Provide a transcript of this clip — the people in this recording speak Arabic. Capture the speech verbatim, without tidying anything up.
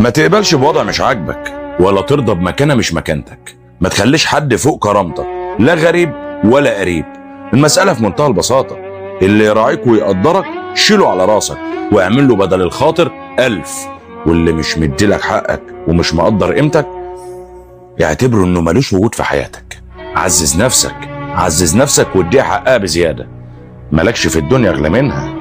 ما تقبلش بوضع مش عاجبك، ولا ترضى بمكانه مش مكانتك. ما تخليش حد فوق كرامتك، لا غريب ولا قريب. المسألة في منتهى البساطة، اللي يراعيك ويقدرك شيله على راسك واعمل له بدل الخاطر ألف، واللي مش مديلك حقك ومش مقدر قيمتك اعتبره انه ملوش وجود في حياتك. عزز نفسك، عزز نفسك واديها حقها بزيادة، مالكش في الدنيا اغلى منها.